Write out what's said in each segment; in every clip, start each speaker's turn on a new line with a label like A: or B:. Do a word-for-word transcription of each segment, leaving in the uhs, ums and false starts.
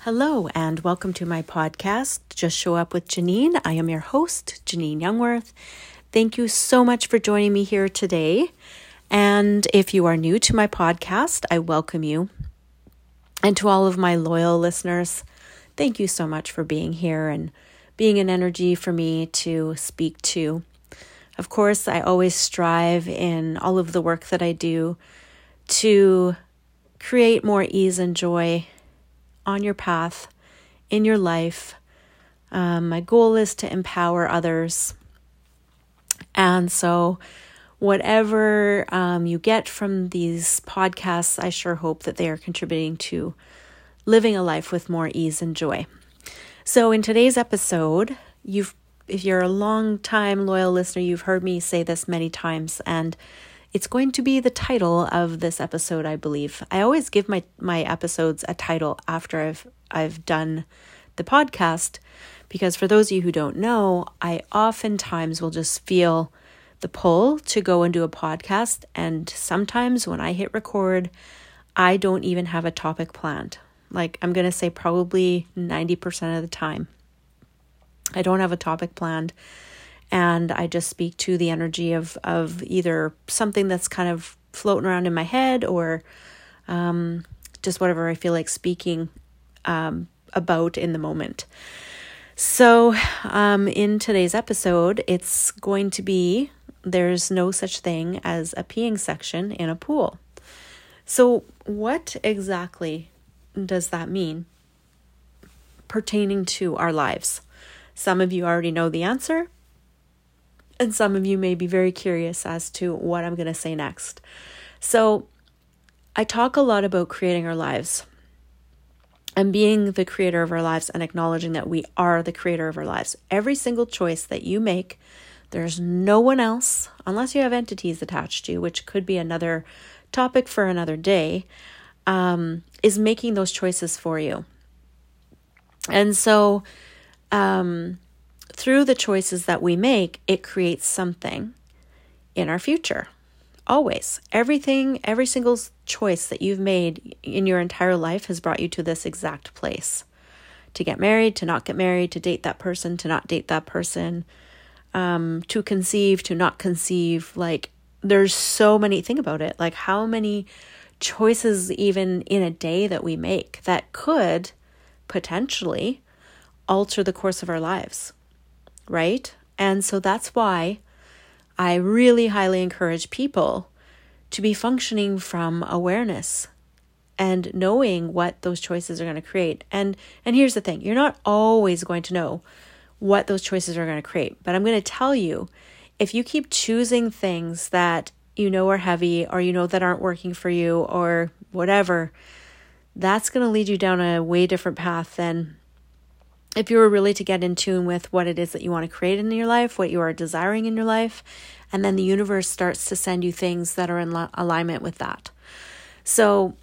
A: Hello and welcome to my podcast, Just Show Up with Janine. I am your host, Janine Youngworth. Thank you so much for joining me here today. And if you are new to my podcast, I welcome you. And to all of my loyal listeners, thank you so much for being here and being an energy for me to speak to. Of course, I always strive in all of the work that I do to create more ease and joy on your path, in your life. Um, my goal is to empower others. And so whatever um, you get from these podcasts, I sure hope that they are contributing to living a life with more ease and joy. So in today's episode, you've if you're a long time loyal listener, you've heard me say this many times, and it's going to be the title of this episode, I believe. I always give my, my episodes a title after I've I've done the podcast, because for those of you who don't know, I oftentimes will just feel the pull to go and do a podcast, and sometimes when I hit record, I don't even have a topic planned. Like, I'm going to say probably ninety percent of the time, I don't have a topic planned. And I just speak to the energy of, of either something that's kind of floating around in my head or um, just whatever I feel like speaking um, about in the moment. So um, in today's episode, it's going to be, there's no such thing as a peeing section in a pool. So what exactly does that mean pertaining to our lives? Some of you already know the answer. And some of you may be very curious as to what I'm going to say next. So I talk a lot about creating our lives and being the creator of our lives and acknowledging that we are the creator of our lives. Every single choice that you make, there's no one else, unless you have entities attached to you, which could be another topic for another day, um, is making those choices for you. And so, um, through the choices that we make, it creates something in our future. Always. Everything, every single choice that you've made in your entire life has brought you to this exact place. To get married, to not get married, to date that person, to not date that person, um, to conceive, to not conceive. Like, there's so many, think about it, like how many choices even in a day that we make that could potentially alter the course of our lives. Right? And so that's why I really highly encourage people to be functioning from awareness and knowing what those choices are going to create. And and here's the thing, you're not always going to know what those choices are going to create. But I'm going to tell you, if you keep choosing things that you know are heavy or you know that aren't working for you or whatever, that's going to lead you down a way different path than if you were really to get in tune with what it is that you want to create in your life, what you are desiring in your life, and then the universe starts to send you things that are in li- alignment with that. So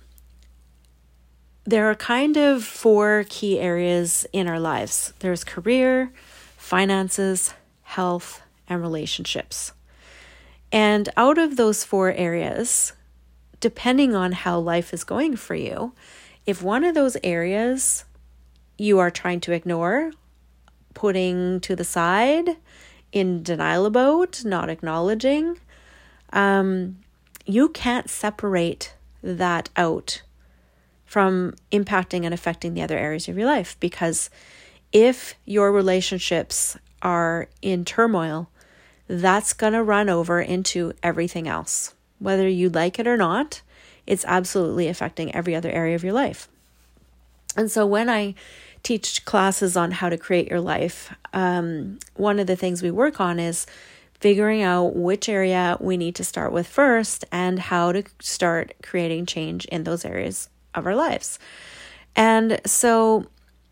A: there are kind of four key areas in our lives. There's career, finances, health, and relationships. And out of those four areas, depending on how life is going for you, if one of those areas you are trying to ignore, putting to the side, in denial about, not acknowledging, um, you can't separate that out from impacting and affecting the other areas of your life. Because if your relationships are in turmoil, that's going to run over into everything else. Whether you like it or not, it's absolutely affecting every other area of your life. And so when I teach classes on how to create your life, um, one of the things we work on is figuring out which area we need to start with first and how to start creating change in those areas of our lives. And so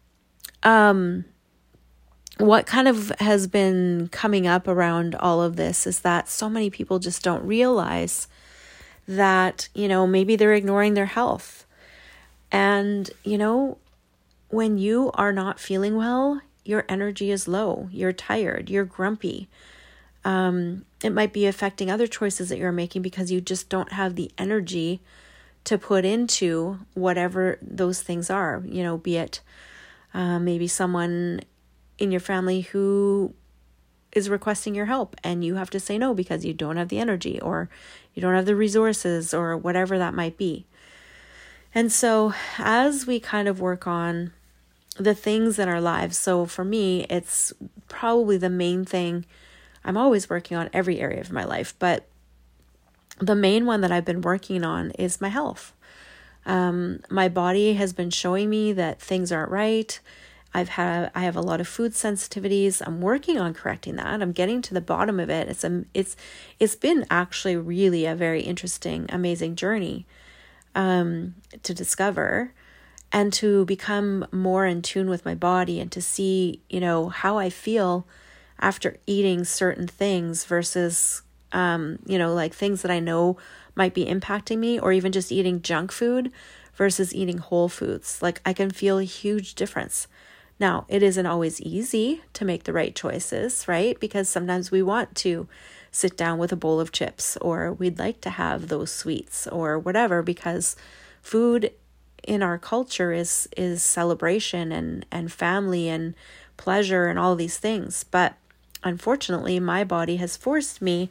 A: um, what kind of has been coming up around all of this is that so many people just don't realize that, you know, maybe they're ignoring their health. And, you know, when you are not feeling well, your energy is low, you're tired, you're grumpy. Um, it might be affecting other choices that you're making because you just don't have the energy to put into whatever those things are, you know, be it uh, maybe someone in your family who is requesting your help and you have to say no because you don't have the energy or you don't have the resources or whatever that might be. And so as we kind of work on the things in our lives, so for me, it's probably the main thing. I'm always working on every area of my life, but the main one that I've been working on is my health. Um, my body has been showing me that things aren't right. I've had, I have a lot of food sensitivities. I'm working on correcting that. I'm getting to the bottom of it. It's a, it's, it's been actually really a very interesting, amazing journey, um, to discover and to become more in tune with my body and to see, you know, how I feel after eating certain things versus, um, you know, like things that I know might be impacting me, or even just eating junk food versus eating whole foods. Like I can feel a huge difference. Now, it isn't always easy to make the right choices, right? Because sometimes we want to sit down with a bowl of chips, or we'd like to have those sweets or whatever, because food in our culture is is celebration and, and family and pleasure and all these things. But unfortunately, my body has forced me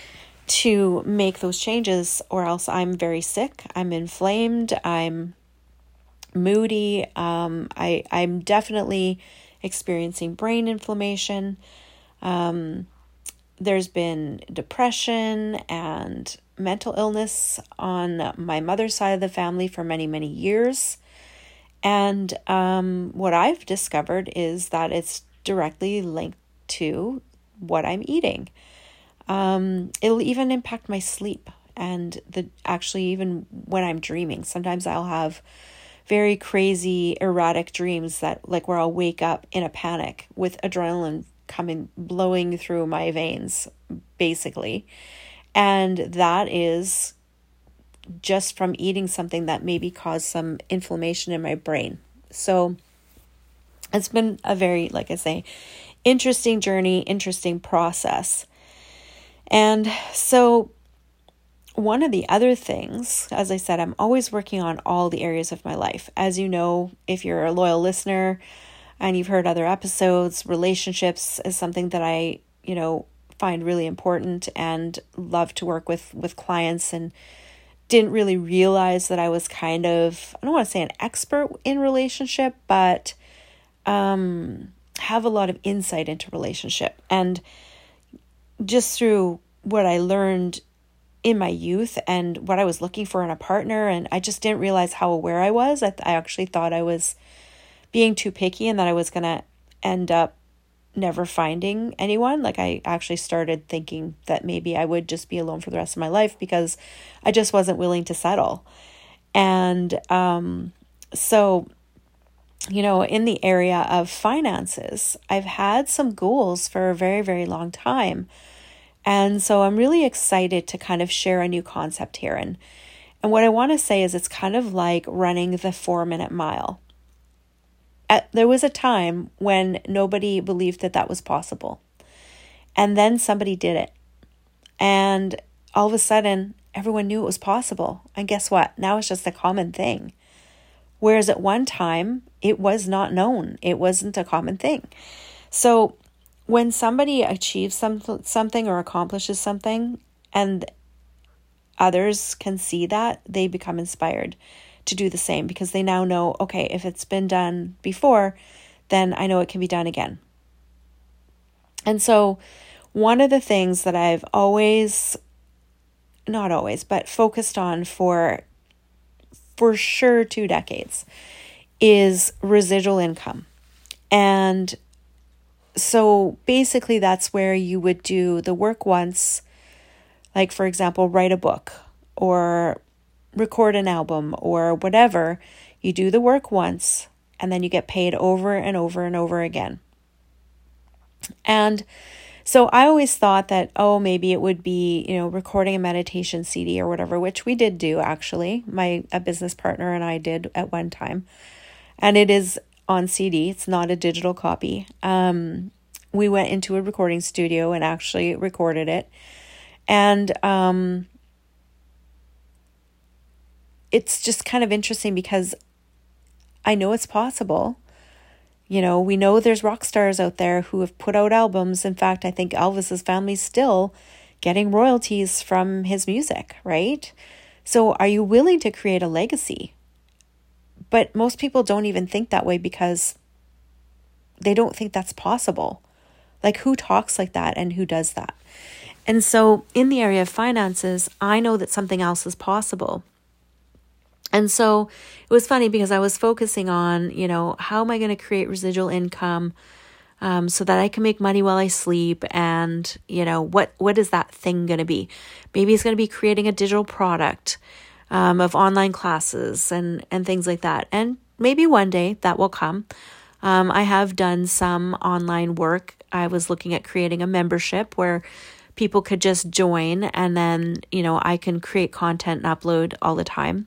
A: to make those changes, or else I'm very sick, I'm inflamed, I'm moody. Um, I, I'm definitely experiencing brain inflammation. Um, there's been depression and mental illness on my mother's side of the family for many, many years. And um, what I've discovered is that it's directly linked to what I'm eating. Um, it'll even impact my sleep and the actually even when I'm dreaming. Sometimes I'll have very crazy, erratic dreams that like where I'll wake up in a panic with adrenaline coming, blowing through my veins, basically. And that is just from eating something that maybe caused some inflammation in my brain. So it's been a very, like I say, interesting journey, interesting process. And so one of the other things, as I said, I'm always working on all the areas of my life. As you know, if you're a loyal listener and you've heard other episodes, relationships is something that I, you know, find really important and love to work with, with clients, and didn't really realize that I was kind of, I don't want to say an expert in relationship, but um, have a lot of insight into relationship. And just through what I learned in my youth and what I was looking for in a partner, and I just didn't realize how aware I was. I, th- I actually thought I was being too picky and that I was going to end up never finding anyone. Like I actually started thinking that maybe I would just be alone for the rest of my life because I just wasn't willing to settle. And um, so, you know, in the area of finances, I've had some goals for a very, very long time. And so I'm really excited to kind of share a new concept here. And, and what I want to say is it's kind of like running the four minute mile. At, there was a time when nobody believed that that was possible. And then somebody did it. And all of a sudden, everyone knew it was possible. And guess what? Now it's just a common thing. Whereas at one time, it was not known. It wasn't a common thing. So when somebody achieves some, something or accomplishes something and others can see that, they become inspired to do the same because they now know, okay, if it's been done before, then I know it can be done again. And so one of the things that I've always, not always, but focused on for, for sure two decades is residual income. And so basically that's where you would do the work once, like for example, write a book or record an album or whatever. You do the work once and then you get paid over and over and over again. And so I always thought that, oh, maybe it would be, you know, recording a meditation C D or whatever, which we did do actually. My a business partner and I did at one time. And it is on C D. It's not a digital copy. Um, we went into a recording studio and actually recorded it. And um, it's just kind of interesting because I know it's possible. You know, we know there's rock stars out there who have put out albums. In fact, I think Elvis's family's still getting royalties from his music, right? So are you willing to create a legacy? But most people don't even think that way because they don't think that's possible. Like, who talks like that and who does that? And so in the area of finances, I know that something else is possible. And so it was funny because I was focusing on, you know, how am I going to create residual income um, so that I can make money while I sleep? And, you know, what what is that thing going to be? Maybe it's going to be creating a digital product um, of online classes and, and things like that. And maybe one day that will come. Um, I have done some online work. I was looking at creating a membership where people could just join and then, you know, I can create content and upload all the time.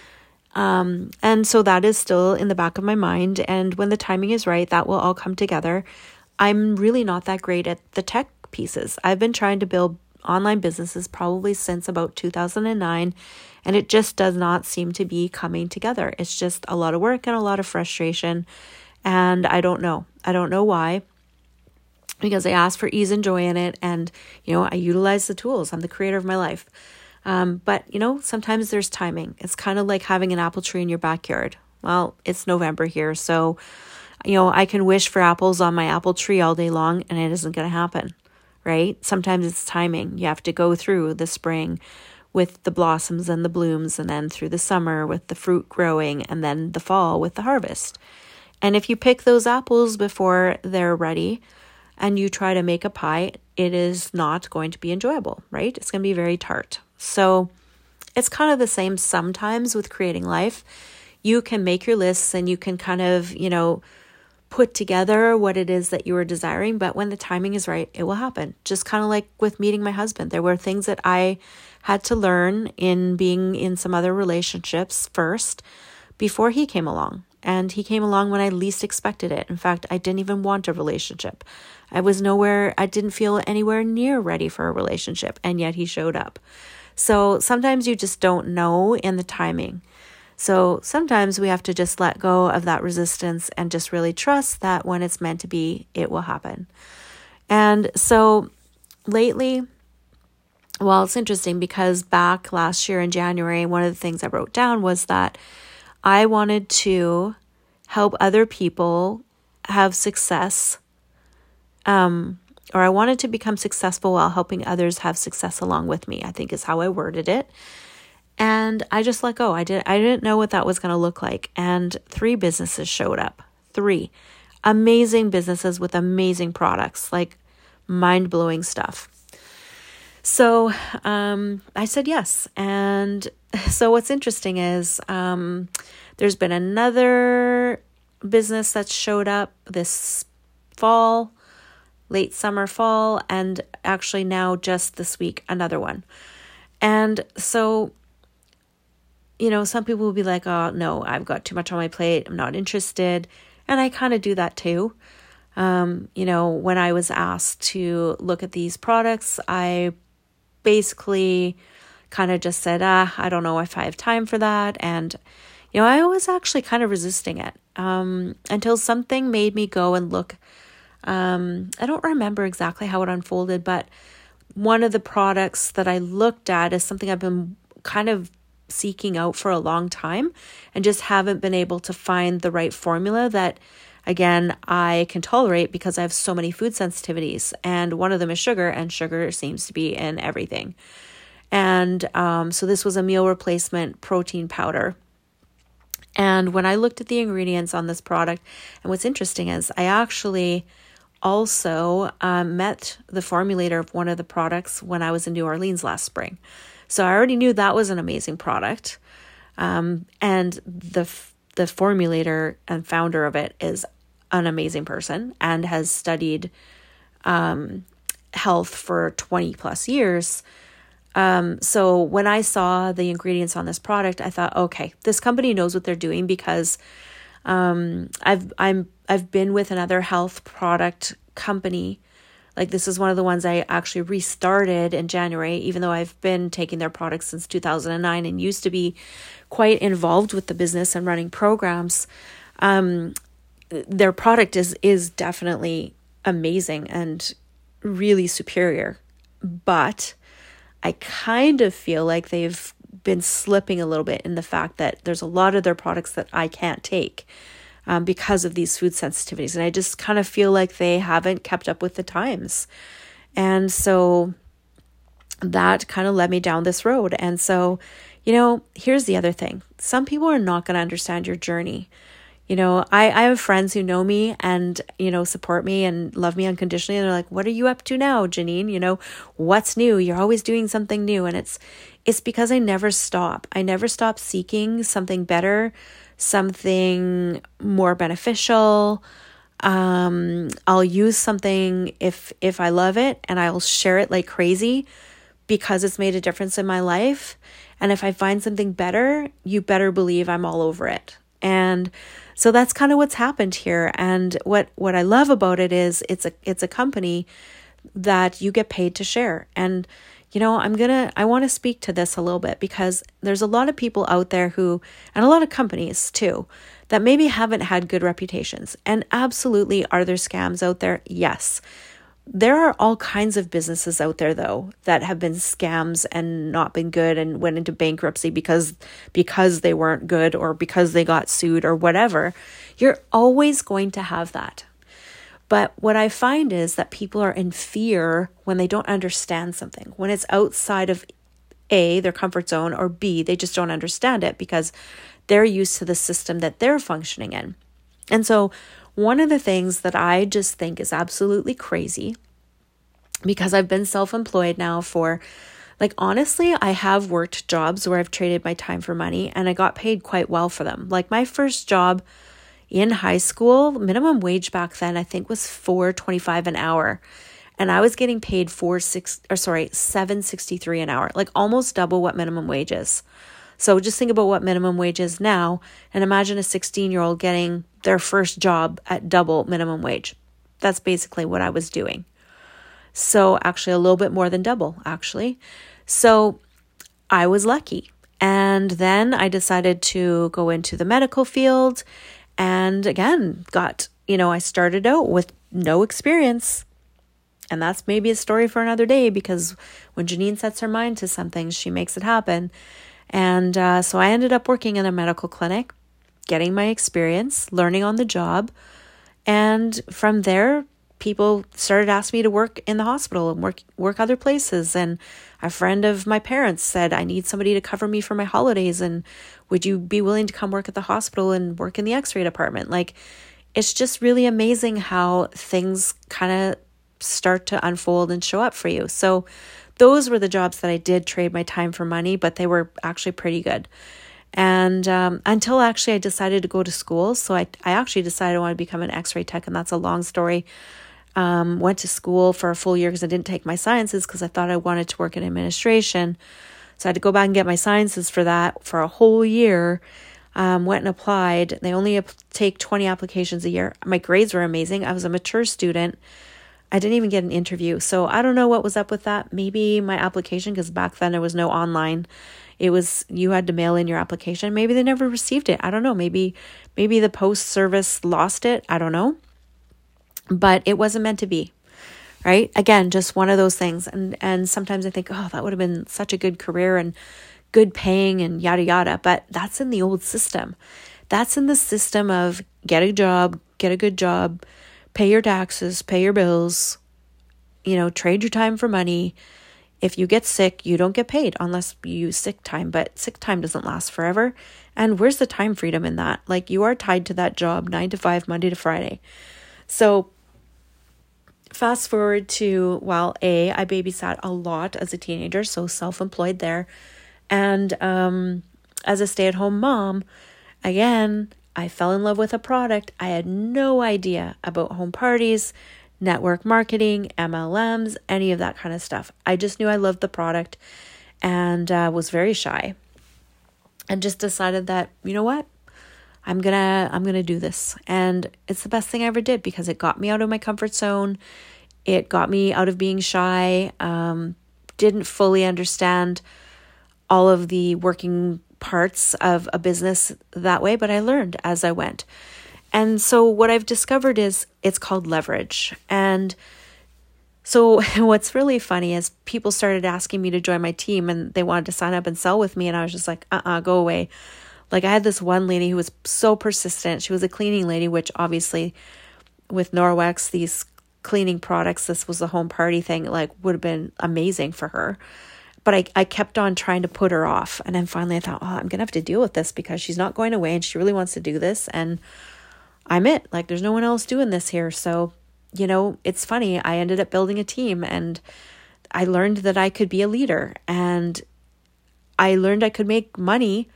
A: Um, and so that is still in the back of my mind. And when the timing is right, that will all come together. I'm really not that great at the tech pieces. I've been trying to build online businesses probably since about two thousand nine, and it just does not seem to be coming together. It's just a lot of work and a lot of frustration. And I don't know. I don't know why. Because I asked for ease and joy in it. And, you know, I utilize the tools. I'm the creator of my life. Um, but, you know, sometimes there's timing. It's kind of like having an apple tree in your backyard. Well, it's November here. So, you know, I can wish for apples on my apple tree all day long and it isn't going to happen, right? Sometimes it's timing. You have to go through the spring with the blossoms and the blooms, and then through the summer with the fruit growing, and then the fall with the harvest. And if you pick those apples before they're ready and you try to make a pie, it is not going to be enjoyable, right? It's going to be very tart. So it's kind of the same sometimes with creating life. You can make your lists and you can kind of, you know, put together what it is that you are desiring. But when the timing is right, it will happen. Just kind of like with meeting my husband. There were things that I had to learn in being in some other relationships first before he came along. And he came along when I least expected it. In fact, I didn't even want a relationship. I was nowhere, I didn't feel anywhere near ready for a relationship. And yet he showed up. So sometimes you just don't know in the timing. So sometimes we have to just let go of that resistance and just really trust that when it's meant to be, it will happen. And so lately, well, it's interesting because back last year in January, one of the things I wrote down was that I wanted to help other people have success, um, or I wanted to become successful while helping others have success along with me, I think is how I worded it. And I just let go. I did. I didn't know what that was going to look like. And three businesses showed up. Three amazing businesses with amazing products, like mind-blowing stuff. So um, I said yes. And so what's interesting is um, there's been another business that showed up this fall, late summer, fall, and actually now just this week, another one. And so, you know, some people will be like, oh, no, I've got too much on my plate. I'm not interested. And I kind of do that too. Um, you know, when I was asked to look at these products, I basically kind of just said, ah, I don't know if I have time for that. And, you know, I was actually kind of resisting it um, until something made me go and look. Um, I don't remember exactly how it unfolded, but one of the products that I looked at is something I've been kind of seeking out for a long time and just haven't been able to find the right formula that, again, I can tolerate because I have so many food sensitivities. And one of them is sugar, and sugar seems to be in everything. And um, so this was a meal replacement protein powder. And when I looked at the ingredients on this product, and what's interesting is I actually also um, met the formulator of one of the products when I was in New Orleans last spring. So I already knew that was an amazing product. Um, and the the formulator and founder of it is an amazing person and has studied um, health for twenty plus years. Um, so when I saw the ingredients on this product, I thought, okay, this company knows what they're doing because um, I've I'm I've been with another health product company Like this is one of the ones I actually restarted in January, even though I've been taking their products since two thousand nine and used to be quite involved with the business and running programs. Um, their product is is definitely amazing and really superior. But I kind of feel like they've been slipping a little bit in the fact that there's a lot of their products that I can't take um, because of these food sensitivities. And I just kind of feel like they haven't kept up with the times. And so that kind of led me down this road. And so, you know, here's the other thing. Some people are not going to understand your journey. You know, I, I have friends who know me and, you know, support me and love me unconditionally. And they're like, what are you up to now, Janine? You know, what's new? You're always doing something new. And it's, it's because I never stop. I never stop seeking something better, something more beneficial. Um, I'll use something if, if I love it, and I'll share it like crazy because it's made a difference in my life. And if I find something better, you better believe I'm all over it. And so that's kind of what's happened here. And what, what I love about it is it's a, it's a company that you get paid to share. And, you know, I'm going to, I want to speak to this a little bit because there's a lot of people out there who, and a lot of companies too, that maybe haven't had good reputations. And absolutely, are there scams out there? Yes. There are all kinds of businesses out there, though, that have been scams and not been good and went into bankruptcy because because they weren't good or because they got sued or whatever. You're always going to have that. But what I find is that people are in fear when they don't understand something, when it's outside of A, their comfort zone, or B, they just don't understand it because they're used to the system that they're functioning in. And so one of the things that I just think is absolutely crazy, because I've been self-employed now for, like, honestly, I have worked jobs where I've traded my time for money and I got paid quite well for them. Like my first job in high school, minimum wage back then, I think was four twenty-five an hour. And I was getting paid four six or sorry, seven sixty-three an hour, like almost double what minimum wage is. So just think about what minimum wage is now and imagine a sixteen-year-old getting their first job at double minimum wage. That's basically what I was doing. So actually a little bit more than double, actually. So I was lucky. And then I decided to go into the medical field and again, got, you know, I started out with no experience. And that's maybe a story for another day because when Janine sets her mind to something, she makes it happen. And uh, so I ended up working in a medical clinic, getting my experience, learning on the job. And from there, people started asking me to work in the hospital and work work other places. And a friend of my parents said, I need somebody to cover me for my holidays. And would you be willing to come work at the hospital and work in the x-ray department? Like, it's just really amazing how things kind of start to unfold and show up for you. So those were the jobs that I did trade my time for money, but they were actually pretty good. And um, until actually I decided to go to school. So I, I actually decided I wanted to become an x-ray tech, and that's a long story. Um, went to school for a full year because I didn't take my sciences because I thought I wanted to work in administration. So I had to go back and get my sciences for that for a whole year. Um, went and applied. They only ap- take twenty applications a year. My grades were amazing. I was a mature student. I didn't even get an interview. So I don't know what was up with that. Maybe my application, because back then there was no online. It was, you had to mail in your application. Maybe they never received it. I don't know. Maybe, maybe the post service lost it. I don't know. But it wasn't meant to be, right? Again, just one of those things. And, and sometimes I think, oh, that would have been such a good career and good paying and yada, yada. But that's in the old system. That's in the system of get a job, get a good job, pay your taxes, pay your bills, you know, trade your time for money. If you get sick, you don't get paid unless you use sick time, but sick time doesn't last forever. And where's the time freedom in that? Like, you are tied to that job nine to five, Monday to Friday. So fast forward to, well, A, I babysat a lot as a teenager, so self-employed there. And um, as a stay-at-home mom, again, I fell in love with a product. I had no idea about home parties, network marketing, M L Ms, any of that kind of stuff. I just knew I loved the product and uh, was very shy and just decided that, you know what? I'm gonna I'm gonna do this. And it's the best thing I ever did because it got me out of my comfort zone. It got me out of being shy, um, didn't fully understand all of the working parts of a business that way, but I learned as I went. And so what I've discovered is it's called leverage. And so what's really funny is people started asking me to join my team and they wanted to sign up and sell with me. And I was just like, uh-uh, go away. Like I had this one lady who was so persistent. She was a cleaning lady, which obviously with Norwex, these cleaning products, this was a home party thing, like would have been amazing for her. But I, I kept on trying to put her off. And then finally I thought, oh, I'm going to have to deal with this because she's not going away and she really wants to do this. And I'm it. Like there's no one else doing this here. So, you know, it's funny. I ended up building a team and I learned that I could be a leader and I learned I could make money.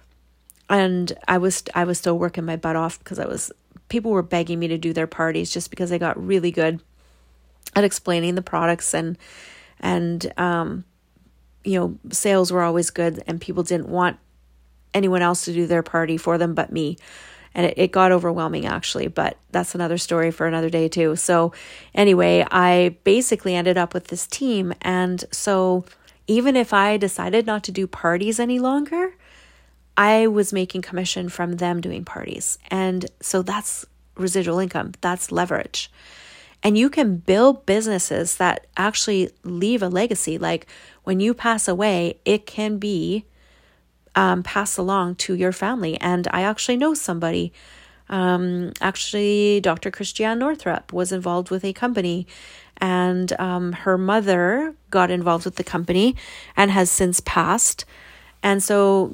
A: And I was, I was still working my butt off because I was, people were begging me to do their parties just because I got really good at explaining the products and, and, um, you know, sales were always good and people didn't want anyone else to do their party for them but me. And it, it got overwhelming actually, but that's another story for another day too. So anyway, I basically ended up with this team. And so even if I decided not to do parties any longer, I was making commission from them doing parties. And so that's residual income. That's leverage. And you can build businesses that actually leave a legacy. Like when you pass away, it can be um, passed along to your family. And I actually know somebody, um, actually Doctor Christiane Northrup was involved with a company and um, her mother got involved with the company and has since passed. And so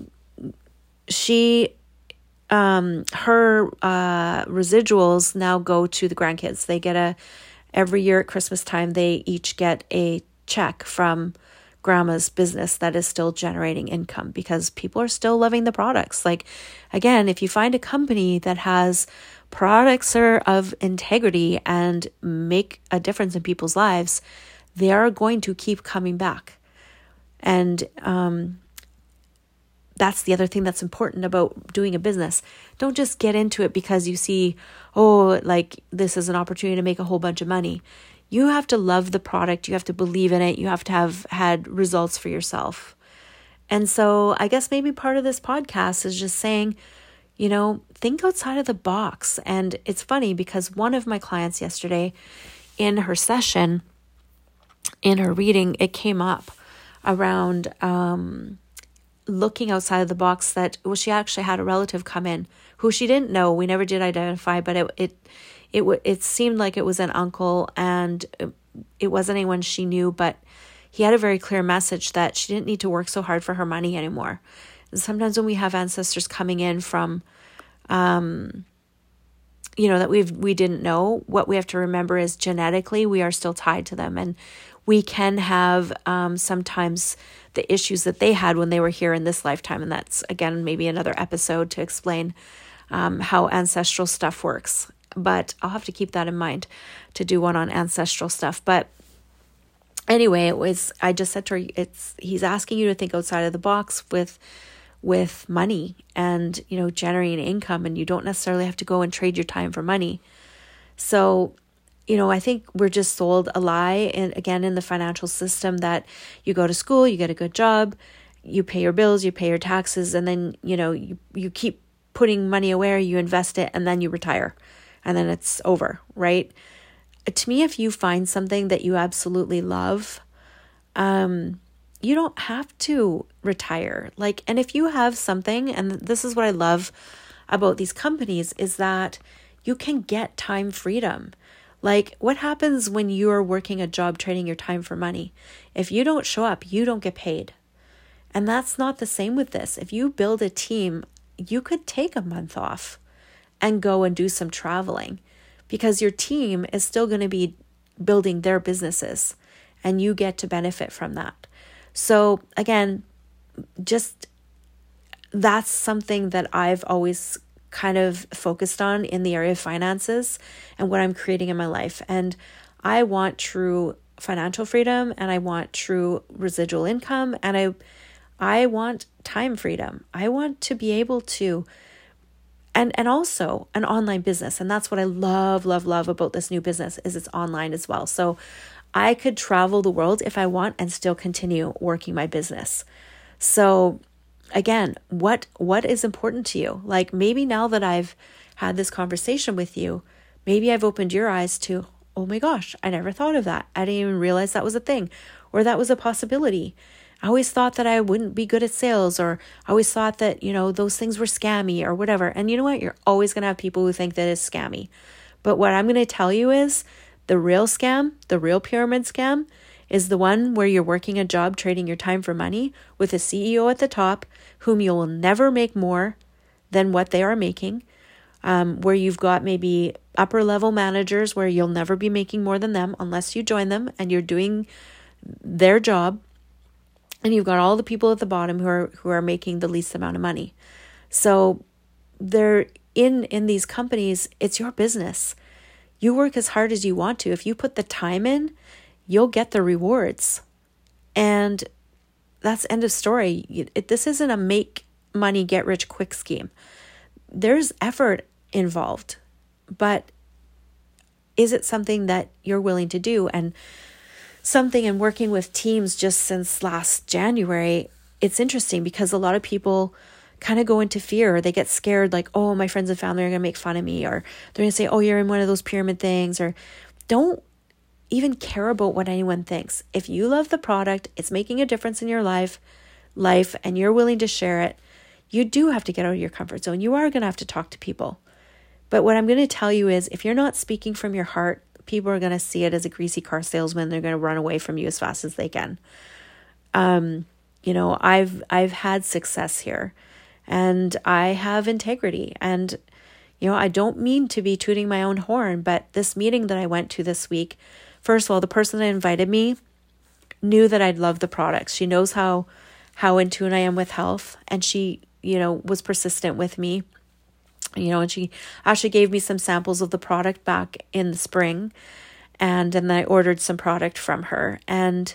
A: she, um, her uh, residuals now go to the grandkids. They get a, every year at Christmas time, they each get a check from grandma's business that is still generating income because people are still loving the products. Like, again, if you find a company that has products that are of integrity and make a difference in people's lives, they are going to keep coming back. And, um, that's the other thing that's important about doing a business. Don't just get into it because you see, oh, like this is an opportunity to make a whole bunch of money. You have to love the product. You have to believe in it. You have to have had results for yourself. And so I guess maybe part of this podcast is just saying, you know, think outside of the box. And it's funny because one of my clients yesterday in her session, in her reading, it came up around, um, looking outside of the box that, well, she actually had a relative come in who she didn't know. We never did identify, but it, it, it, it seemed like it was an uncle and it wasn't anyone she knew, but he had a very clear message that she didn't need to work so hard for her money anymore. And sometimes when we have ancestors coming in from, um, you know, that we've, we didn't know, what we have to remember is genetically, we are still tied to them. And we can have um, sometimes the issues that they had when they were here in this lifetime. And that's, again, maybe another episode to explain um, how ancestral stuff works. But I'll have to keep that in mind to do one on ancestral stuff. But anyway, it was, I just said to her, it's, he's asking you to think outside of the box with, with money and, you know, generating income, and you don't necessarily have to go and trade your time for money. So, you know, I think we're just sold a lie, and again, in the financial system, that you go to school, you get a good job, you pay your bills, you pay your taxes, and then, you know, you, you keep putting money away, you invest it, and then you retire, and then it's over, right? To me, if you find something that you absolutely love, um, you don't have to retire. Like, and if you have something, and this is what I love about these companies, is that you can get time freedom. Like, what happens when you're working a job trading your time for money? If you don't show up, you don't get paid. And that's not the same with this. If you build a team, you could take a month off and go and do some traveling, because your team is still going to be building their businesses and you get to benefit from that. So again, just that's something that I've always kind of focused on in the area of finances and what I'm creating in my life. And I want true financial freedom, and I want true residual income, and I I want time freedom. I want to be able to and, and also an online business. And that's what I love, love, love about this new business is it's online as well. So I could travel the world if I want and still continue working my business. So again, what what is important to you? Like maybe now that I've had this conversation with you, maybe I've opened your eyes to, oh my gosh, I never thought of that. I didn't even realize that was a thing or that was a possibility. I always thought that I wouldn't be good at sales, or I always thought that, you know, those things were scammy or whatever. And you know what? You're always going to have people who think that it's scammy. But what I'm going to tell you is the real scam, the real pyramid scam, is the one where you're working a job trading your time for money with a C E O at the top whom you will never make more than what they are making, um, where you've got maybe upper level managers where you'll never be making more than them unless you join them and you're doing their job, and you've got all the people at the bottom who are who are making the least amount of money. So they're in in these companies, it's your business. You work as hard as you want to. If you put the time in, you'll get the rewards. And that's end of story. It, this isn't a make money, get rich quick scheme. There's effort involved, but is it something that you're willing to do? And something in working with teams just since last January, it's interesting because a lot of people kind of go into fear. They get scared like, oh, my friends and family are going to make fun of me, or they're going to say, oh, you're in one of those pyramid things, or don't even care about what anyone thinks. If you love the product, it's making a difference in your life, life, and you're willing to share it, you do have to get out of your comfort zone. You are going to have to talk to people. But what I'm going to tell you is if you're not speaking from your heart, people are going to see it as a greasy car salesman. They're going to run away from you as fast as they can. Um, you know, I've I've had success here. And I have integrity. And, you know, I don't mean to be tooting my own horn, but this meeting that I went to this week, first of all, the person that invited me knew that I'd love the products. She knows how, how in tune I am with health. And she, you know, was persistent with me, you know, and she actually gave me some samples of the product back in the spring. And, and then I ordered some product from her. And,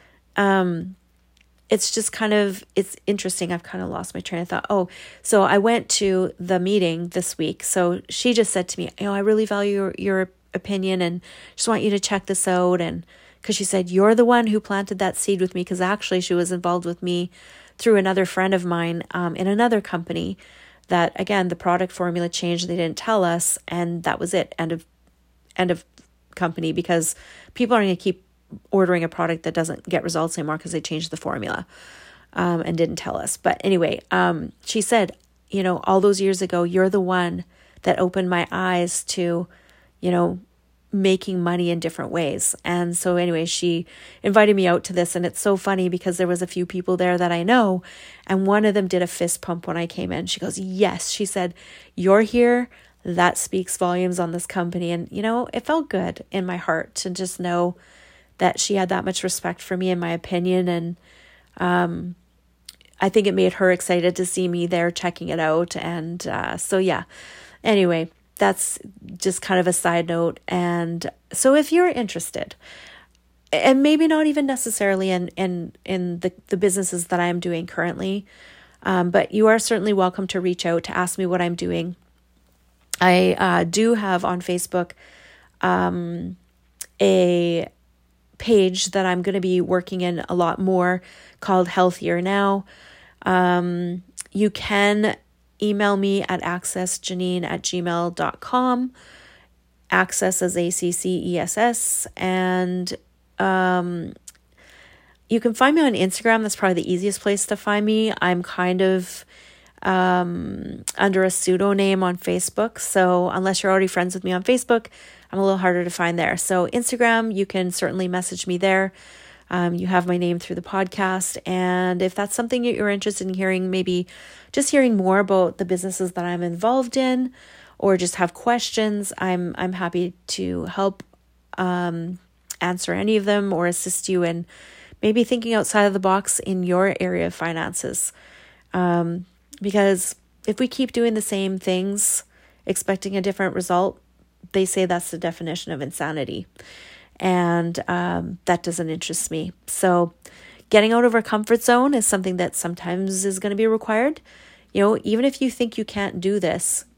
A: um, it's just kind of, it's interesting. I've kind of lost my train of thought. Oh, so I went to the meeting this week. So she just said to me, you know, I really value your, your opinion and just want you to check this out. And because she said, you're the one who planted that seed with me. Because actually she was involved with me through another friend of mine um, in another company that, again, the product formula changed. They didn't tell us. And that was it. End of, end of company, because people aren't going to keep ordering a product that doesn't get results anymore because they changed the formula um, and didn't tell us. But anyway, um, she said, you know, all those years ago, you're the one that opened my eyes to, you know, making money in different ways. And so anyway, she invited me out to this, and it's so funny because there was a few people there that I know, and one of them did a fist pump when I came in. She goes, yes, she said, you're here. That speaks volumes on this company. And, you know, it felt good in my heart to just know that she had that much respect for me and my opinion. And um, I think it made her excited to see me there checking it out. And uh, so, yeah, anyway, that's just kind of a side note. And so if you're interested, and maybe not even necessarily in, in, in the, the businesses that I'm doing currently, um, but you are certainly welcome to reach out to ask me what I'm doing. I uh, do have on Facebook um, a page that I'm going to be working in a lot more called Healthier Now. Um, you can email me at accessjanine at gmail dot com. Access as A C C E S S. And um, you can find me on Instagram. That's probably the easiest place to find me. I'm kind of um, under a pseudonym on Facebook. So unless you're already friends with me on Facebook, I'm a little harder to find there. So Instagram, you can certainly message me there. Um, you have my name through the podcast. And if that's something that you're interested in hearing, maybe just hearing more about the businesses that I'm involved in, or just have questions, I'm I'm happy to help um, answer any of them or assist you in maybe thinking outside of the box in your area of finances. Um, because if we keep doing the same things, expecting a different result, they say that's the definition of insanity. And um, that doesn't interest me. So getting out of our comfort zone is something that sometimes is going to be required. You know, even if you think you can't do this,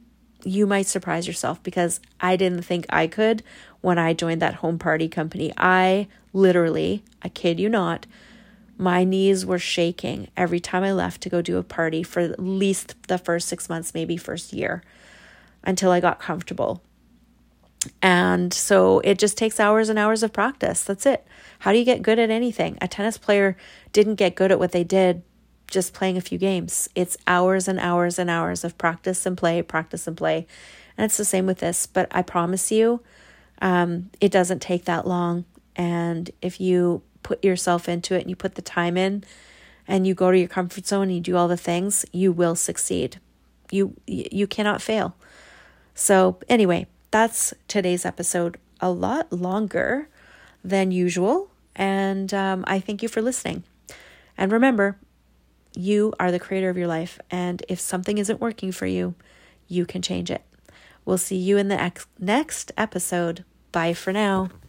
A: you might surprise yourself, because I didn't think I could when I joined that home party company. I literally, I kid you not, my knees were shaking every time I left to go do a party for at least the first six months, maybe first year, until I got comfortable. And so it just takes hours and hours of practice. That's it. How do you get good at anything? A tennis player didn't get good at what they did just playing a few games. It's hours and hours and hours of practice and play, practice and play. And it's the same with this, but I promise you, um, it doesn't take that long. And if you put yourself into it and you put the time in and you go to your comfort zone and you do all the things, you will succeed. You, you cannot fail. So anyway, that's today's episode. A lot longer than usual. And um, I thank you for listening. And remember, you are the creator of your life. And if something isn't working for you, you can change it. We'll see you in the ex- next episode. Bye for now.